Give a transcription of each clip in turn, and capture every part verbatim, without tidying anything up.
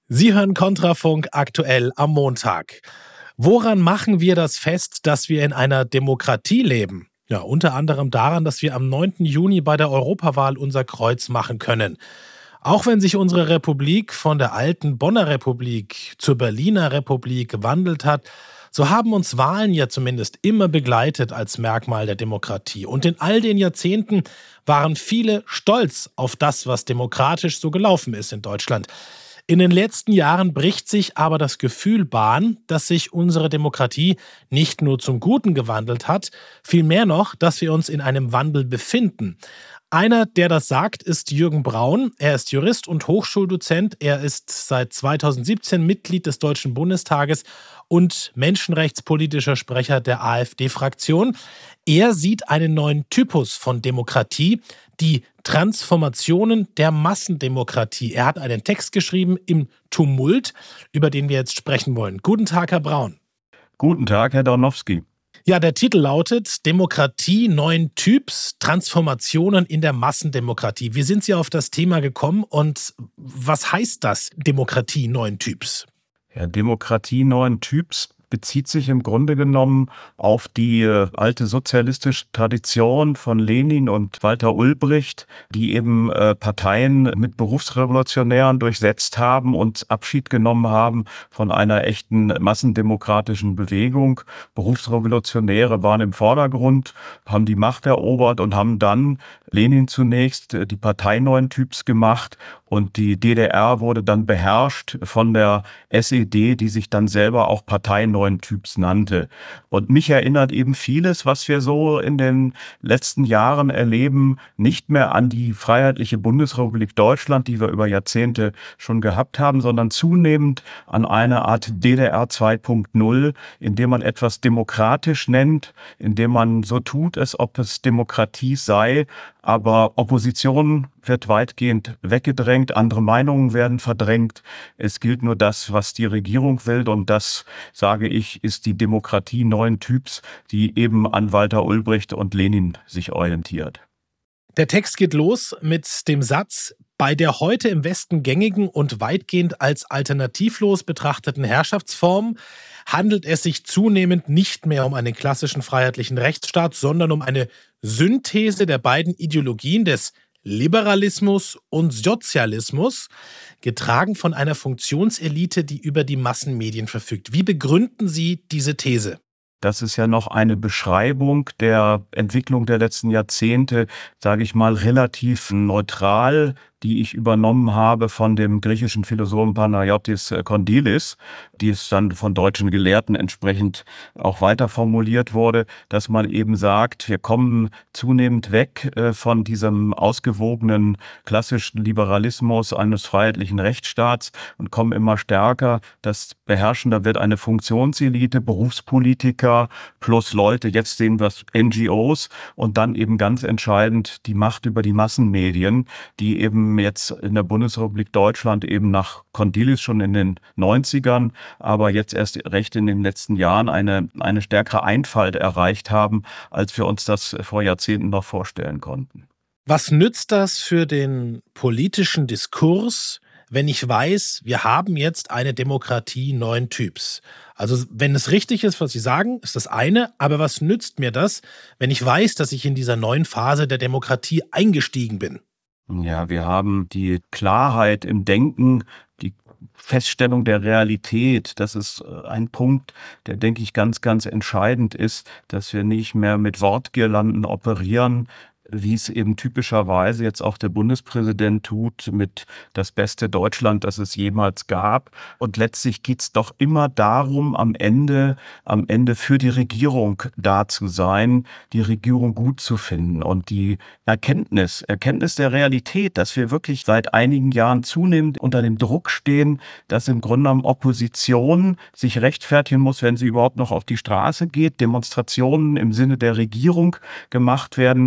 Sie hören Kontrafunk aktuell am Montag. Woran machen wir das fest, dass wir in einer Demokratie leben? Ja, unter anderem daran, dass wir am neunten Juni bei der Europawahl unser Kreuz machen können. Auch wenn sich unsere Republik von der alten Bonner Republik zur Berliner Republik gewandelt hat, so haben uns Wahlen ja zumindest immer begleitet als Merkmal der Demokratie. Und in all den Jahrzehnten waren viele stolz auf das, was demokratisch so gelaufen ist in Deutschland. In den letzten Jahren bricht sich aber das Gefühl Bahn, dass sich unsere Demokratie nicht nur zum Guten gewandelt hat, vielmehr noch, dass wir uns in einem Wandel befinden. Einer, der das sagt, ist Jürgen Braun. Er ist Jurist und Hochschuldozent. Er ist seit zweitausendsiebzehn Mitglied des Deutschen Bundestages und menschenrechtspolitischer Sprecher der AfD-Fraktion. Er sieht einen neuen Typus von Demokratie, die Transformationen der Massendemokratie. Er hat einen Text geschrieben im Tumult, über den wir jetzt sprechen wollen. Guten Tag, Herr Braun. Guten Tag, Herr Dornowski. Ja, der Titel lautet Demokratie neuen Typs, Transformationen in der Massendemokratie. Wie sind Sie auf das Thema gekommen und was heißt das, Demokratie neuen Typs? Ja, Demokratie neuen Typs bezieht sich im Grunde genommen auf die äh, alte sozialistische Tradition von Lenin und Walter Ulbricht, die eben äh, Parteien mit Berufsrevolutionären durchsetzt haben und Abschied genommen haben von einer echten massendemokratischen Bewegung. Berufsrevolutionäre waren im Vordergrund, haben die Macht erobert und haben dann Lenin zunächst äh, die Partei neuen Typs gemacht und die D D R wurde dann beherrscht von der S E D, die sich dann selber auch Partei neuen Typs nannte. Und mich erinnert eben vieles, was wir so in den letzten Jahren erleben, nicht mehr an die Freiheitliche Bundesrepublik Deutschland, die wir über Jahrzehnte schon gehabt haben, sondern zunehmend an eine Art D D R zwei Punkt null, in dem man etwas demokratisch nennt, in dem man so tut, als ob es Demokratie sei, aber Opposition wird weitgehend weggedrängt, andere Meinungen werden verdrängt. Es gilt nur das, was die Regierung will und das, sage ich, ist die Demokratie neuen Typs, die eben an Walter Ulbricht und Lenin sich orientiert. Der Text geht los mit dem Satz: Bei der heute im Westen gängigen und weitgehend als alternativlos betrachteten Herrschaftsform handelt es sich zunehmend nicht mehr um einen klassischen freiheitlichen Rechtsstaat, sondern um eine Synthese der beiden Ideologien des Liberalismus und Sozialismus, getragen von einer Funktionselite, die über die Massenmedien verfügt. Wie begründen Sie diese These? Das ist ja noch eine Beschreibung der Entwicklung der letzten Jahrzehnte, sage ich mal, relativ neutral, die ich übernommen habe von dem griechischen Philosophen Panayotis Kondylis, die es dann von deutschen Gelehrten entsprechend auch weiter formuliert wurde, dass man eben sagt, wir kommen zunehmend weg von diesem ausgewogenen klassischen Liberalismus eines freiheitlichen Rechtsstaats und kommen immer stärker, das beherrschender wird eine Funktionselite, Berufspolitiker plus Leute, jetzt sehen wir N G Os und dann eben ganz entscheidend die Macht über die Massenmedien, die eben jetzt in der Bundesrepublik Deutschland eben nach Kondylis schon in den neunzigern, aber jetzt erst recht in den letzten Jahren eine, eine stärkere Einfalt erreicht haben, als wir uns das vor Jahrzehnten noch vorstellen konnten. Was nützt das für den politischen Diskurs, wenn ich weiß, wir haben jetzt eine Demokratie neuen Typs? Also wenn es richtig ist, was Sie sagen, ist das eine, aber was nützt mir das, wenn ich weiß, dass ich in dieser neuen Phase der Demokratie eingestiegen bin? Ja, wir haben die Klarheit im Denken, die Feststellung der Realität. Das ist ein Punkt, der, denke ich, ganz, ganz entscheidend ist, dass wir nicht mehr mit Wortgirlanden operieren, wie es eben typischerweise jetzt auch der Bundespräsident tut, mit das beste Deutschland, das es jemals gab. Und letztlich geht es doch immer darum, am Ende, am Ende für die Regierung da zu sein, die Regierung gut zu finden. Und die Erkenntnis, Erkenntnis der Realität, dass wir wirklich seit einigen Jahren zunehmend unter dem Druck stehen, dass im Grunde genommen Opposition sich rechtfertigen muss, wenn sie überhaupt noch auf die Straße geht, Demonstrationen im Sinne der Regierung gemacht werden, Stichwort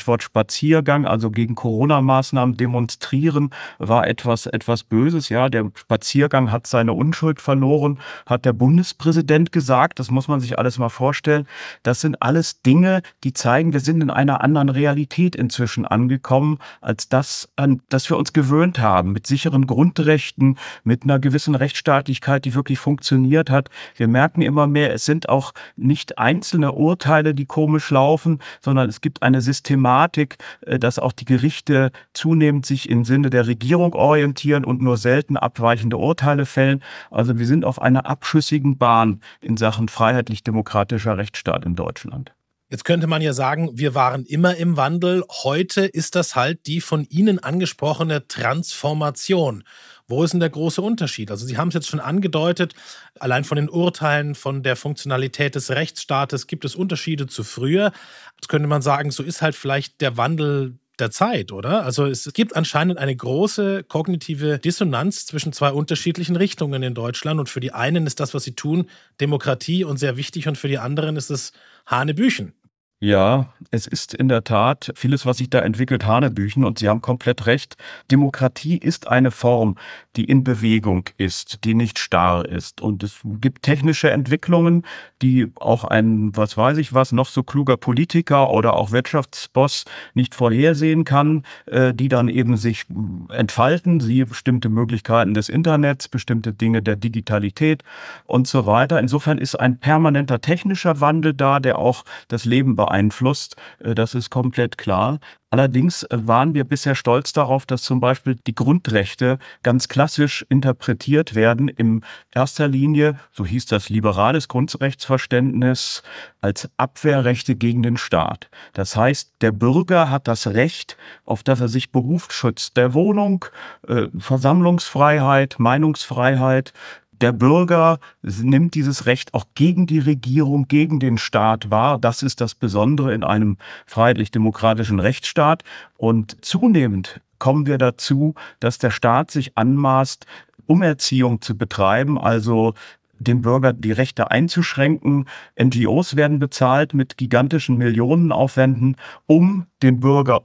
Stichwort Spaziergang, also gegen Corona-Maßnahmen demonstrieren, war etwas, etwas Böses. Ja, der Spaziergang hat seine Unschuld verloren, hat der Bundespräsident gesagt. Das muss man sich alles mal vorstellen. Das sind alles Dinge, die zeigen, wir sind in einer anderen Realität inzwischen angekommen, als das, an das wir uns gewöhnt haben, mit sicheren Grundrechten, mit einer gewissen Rechtsstaatlichkeit, die wirklich funktioniert hat. Wir merken immer mehr, es sind auch nicht einzelne Urteile, die komisch laufen, sondern es gibt eine Systematik, dass auch die Gerichte zunehmend sich im Sinne der Regierung orientieren und nur selten abweichende Urteile fällen. Also wir sind auf einer abschüssigen Bahn in Sachen freiheitlich-demokratischer Rechtsstaat in Deutschland. Jetzt könnte man ja sagen, wir waren immer im Wandel. Heute ist das halt die von Ihnen angesprochene Transformation. Wo ist denn der große Unterschied? Also Sie haben es jetzt schon angedeutet, allein von den Urteilen, von der Funktionalität des Rechtsstaates gibt es Unterschiede zu früher. Jetzt könnte man sagen, so ist halt vielleicht der Wandel der Zeit, oder? Also es gibt anscheinend eine große kognitive Dissonanz zwischen zwei unterschiedlichen Richtungen in Deutschland. Und für die einen ist das, was sie tun, Demokratie und sehr wichtig. Und für die anderen ist es Hanebüchen. Ja, es ist in der Tat vieles, was sich da entwickelt, Hanebüchen, und Sie haben komplett recht. Demokratie ist eine Form, die in Bewegung ist, die nicht starr ist. Und es gibt technische Entwicklungen, die auch ein, was weiß ich was, noch so kluger Politiker oder auch Wirtschaftsboss nicht vorhersehen kann, äh, die dann eben sich entfalten, siehe bestimmte Möglichkeiten des Internets, bestimmte Dinge der Digitalität und so weiter. Insofern ist ein permanenter technischer Wandel da, der auch das Leben beeinflusst. beeinflusst, das ist komplett klar. Allerdings waren wir bisher stolz darauf, dass zum Beispiel die Grundrechte ganz klassisch interpretiert werden, in erster Linie, so hieß das liberales Grundrechtsverständnis, als Abwehrrechte gegen den Staat. Das heißt, der Bürger hat das Recht, auf das er sich beruft, Schutz der Wohnung, äh, Versammlungsfreiheit, Meinungsfreiheit. Der Bürger nimmt dieses Recht auch gegen die Regierung, gegen den Staat wahr. Das ist das Besondere in einem freiheitlich-demokratischen Rechtsstaat. Und zunehmend kommen wir dazu, dass der Staat sich anmaßt, Umerziehung zu betreiben, also dem Bürger die Rechte einzuschränken. N G Os werden bezahlt mit gigantischen Millionenaufwänden, um den Bürger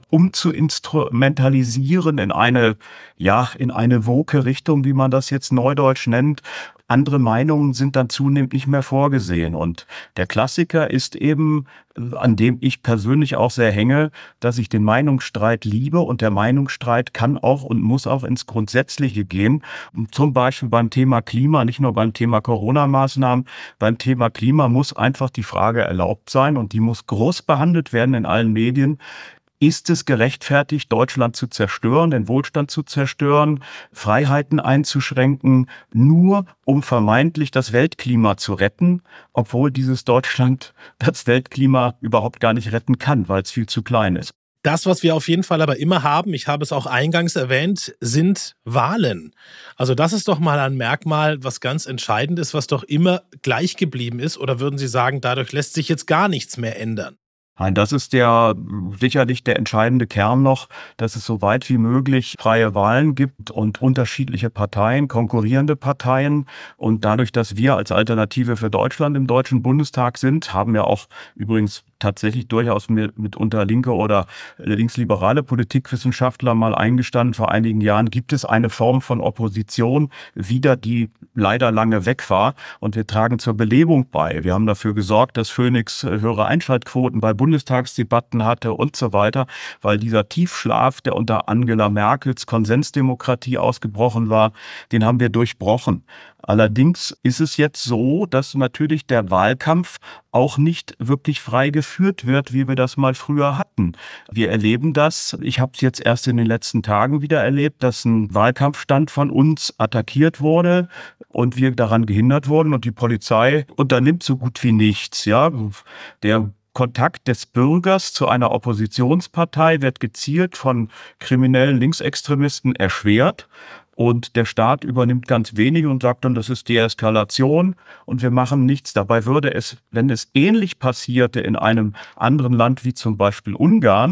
umzuinstrumentalisieren in eine, ja, in eine woke Richtung, wie man das jetzt neudeutsch nennt. Andere Meinungen sind dann zunehmend nicht mehr vorgesehen. Und der Klassiker ist eben, an dem ich persönlich auch sehr hänge, dass ich den Meinungsstreit liebe, und der Meinungsstreit kann auch und muss auch ins Grundsätzliche gehen. Zum Beispiel beim Thema Klima, nicht nur beim Thema Corona-Maßnahmen. Beim Thema Klima muss einfach die Frage erlaubt sein, und die muss groß behandelt werden in allen Medien. Ist es gerechtfertigt, Deutschland zu zerstören, den Wohlstand zu zerstören, Freiheiten einzuschränken, nur um vermeintlich das Weltklima zu retten, obwohl dieses Deutschland das Weltklima überhaupt gar nicht retten kann, weil es viel zu klein ist? Das, was wir auf jeden Fall aber immer haben, ich habe es auch eingangs erwähnt, sind Wahlen. Also das ist doch mal ein Merkmal, was ganz entscheidend ist, was doch immer gleich geblieben ist. Oder würden Sie sagen, dadurch lässt sich jetzt gar nichts mehr ändern? Nein, das ist der sicherlich der entscheidende Kern noch, dass es so weit wie möglich freie Wahlen gibt und unterschiedliche Parteien, konkurrierende Parteien. Und dadurch, dass wir als Alternative für Deutschland im Deutschen Bundestag sind, haben ja auch übrigens tatsächlich durchaus mitunter linke oder linksliberale Politikwissenschaftler mal eingestanden, vor einigen Jahren gibt es eine Form von Opposition wieder, die leider lange weg war. Und wir tragen zur Belebung bei. Wir haben dafür gesorgt, dass Phoenix höhere Einschaltquoten bei Bundestagsdebatten hatte und so weiter, weil dieser Tiefschlaf, der unter Angela Merkels Konsensdemokratie ausgebrochen war, den haben wir durchbrochen. Allerdings ist es jetzt so, dass natürlich der Wahlkampf auch nicht wirklich frei geführt wird, wie wir das mal früher hatten. Wir erleben das, ich habe es jetzt erst in den letzten Tagen wieder erlebt, dass ein Wahlkampfstand von uns attackiert wurde und wir daran gehindert wurden, und die Polizei unternimmt so gut wie nichts. Ja, der Kontakt des Bürgers zu einer Oppositionspartei wird gezielt von kriminellen Linksextremisten erschwert. Und der Staat übernimmt ganz wenig und sagt dann, das ist Deeskalation und wir machen nichts. Dabei würde es, wenn es ähnlich passierte in einem anderen Land wie zum Beispiel Ungarn,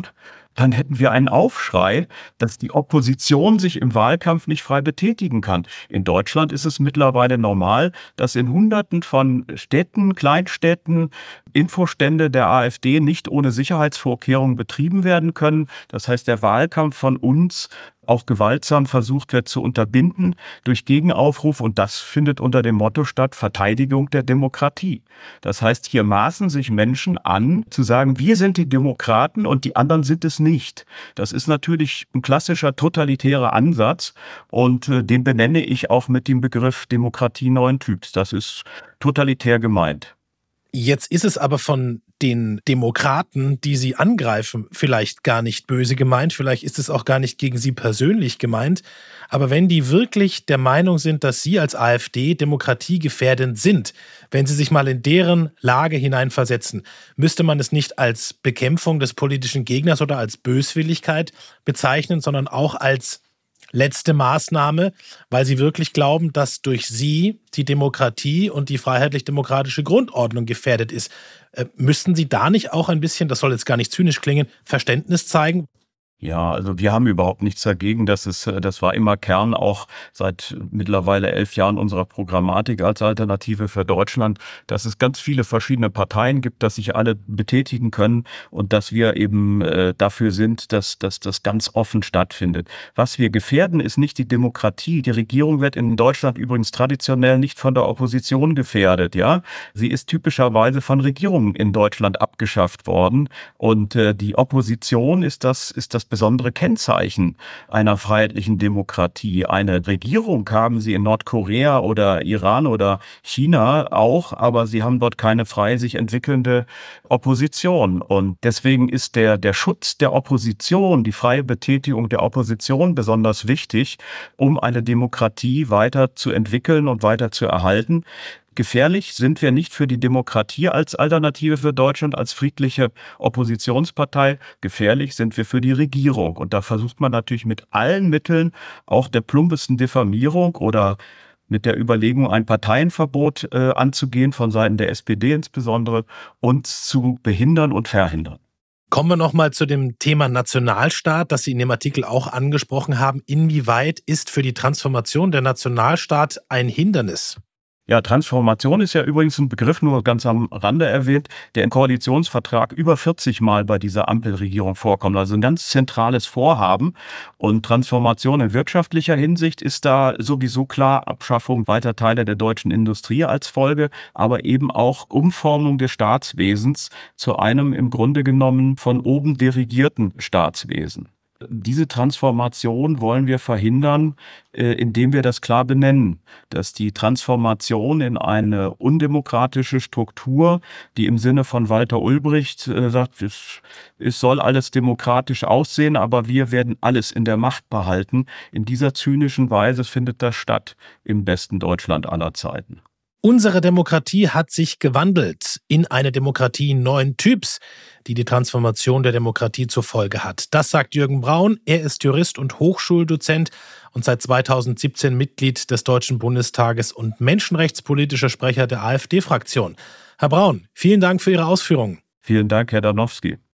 dann hätten wir einen Aufschrei, dass die Opposition sich im Wahlkampf nicht frei betätigen kann. In Deutschland ist es mittlerweile normal, dass in Hunderten von Städten, Kleinstädten Infostände der AfD nicht ohne Sicherheitsvorkehrungen betrieben werden können. Das heißt, der Wahlkampf von uns auch gewaltsam versucht wird zu unterbinden durch Gegenaufruf, und das findet unter dem Motto statt, Verteidigung der Demokratie. Das heißt, hier maßen sich Menschen an, zu sagen, wir sind die Demokraten und die anderen sind es nicht. Das ist natürlich ein klassischer totalitärer Ansatz, und äh, den benenne ich auch mit dem Begriff Demokratie neuen Typs. Das ist totalitär gemeint. Jetzt ist es aber von den Demokraten, die sie angreifen, vielleicht gar nicht böse gemeint, vielleicht ist es auch gar nicht gegen sie persönlich gemeint, aber wenn die wirklich der Meinung sind, dass sie als AfD demokratiegefährdend sind, wenn sie sich mal in deren Lage hineinversetzen, müsste man es nicht als Bekämpfung des politischen Gegners oder als Böswilligkeit bezeichnen, sondern auch als letzte Maßnahme, weil sie wirklich glauben, dass durch sie die Demokratie und die freiheitlich-demokratische Grundordnung gefährdet ist. Äh, müssten Sie da nicht auch ein bisschen, das soll jetzt gar nicht zynisch klingen, Verständnis zeigen? Ja, also wir haben überhaupt nichts dagegen. Das ist, das war immer Kern auch seit mittlerweile elf Jahren unserer Programmatik als Alternative für Deutschland, dass es ganz viele verschiedene Parteien gibt, dass sich alle betätigen können und dass wir eben äh, dafür sind, dass, dass das ganz offen stattfindet. Was wir gefährden, ist nicht die Demokratie. Die Regierung wird in Deutschland übrigens traditionell nicht von der Opposition gefährdet. Ja, sie ist typischerweise von Regierungen in Deutschland abgeschafft worden, und äh, die Opposition ist das, ist das besondere Kennzeichen einer freiheitlichen Demokratie. Eine Regierung haben sie in Nordkorea oder Iran oder China auch, aber sie haben dort keine frei sich entwickelnde Opposition. Und deswegen ist der, der Schutz der Opposition, die freie Betätigung der Opposition besonders wichtig, um eine Demokratie weiter zu entwickeln und weiter zu erhalten. Gefährlich sind wir nicht für die Demokratie als Alternative für Deutschland, als friedliche Oppositionspartei. Gefährlich sind wir für die Regierung. Und da versucht man natürlich mit allen Mitteln, auch der plumpesten Diffamierung oder mit der Überlegung, ein Parteienverbot äh, anzugehen, von Seiten der S P D insbesondere, uns zu behindern und verhindern. Kommen wir nochmal zu dem Thema Nationalstaat, das Sie in dem Artikel auch angesprochen haben. Inwieweit ist für die Transformation der Nationalstaat ein Hindernis? Ja, Transformation ist ja übrigens ein Begriff, nur ganz am Rande erwähnt, der im Koalitionsvertrag über vierzig Mal bei dieser Ampelregierung vorkommt. Also ein ganz zentrales Vorhaben. Und Transformation in wirtschaftlicher Hinsicht ist da sowieso klar: Abschaffung weiter Teile der deutschen Industrie als Folge, aber eben auch Umformung des Staatswesens zu einem im Grunde genommen von oben dirigierten Staatswesen. Diese Transformation wollen wir verhindern, äh, indem wir das klar benennen, dass die Transformation in eine undemokratische Struktur, die im Sinne von Walter Ulbricht äh, sagt, es, es soll alles demokratisch aussehen, aber wir werden alles in der Macht behalten. In dieser zynischen Weise findet das statt im besten Deutschland aller Zeiten. Unsere Demokratie hat sich gewandelt in eine Demokratie neuen Typs, die die Transformation der Demokratie zur Folge hat. Das sagt Jürgen Braun. Er ist Jurist und Hochschuldozent und seit zweitausendsiebzehn Mitglied des Deutschen Bundestages und menschenrechtspolitischer Sprecher der AfD-Fraktion. Herr Braun, vielen Dank für Ihre Ausführungen. Vielen Dank, Herr Danowski.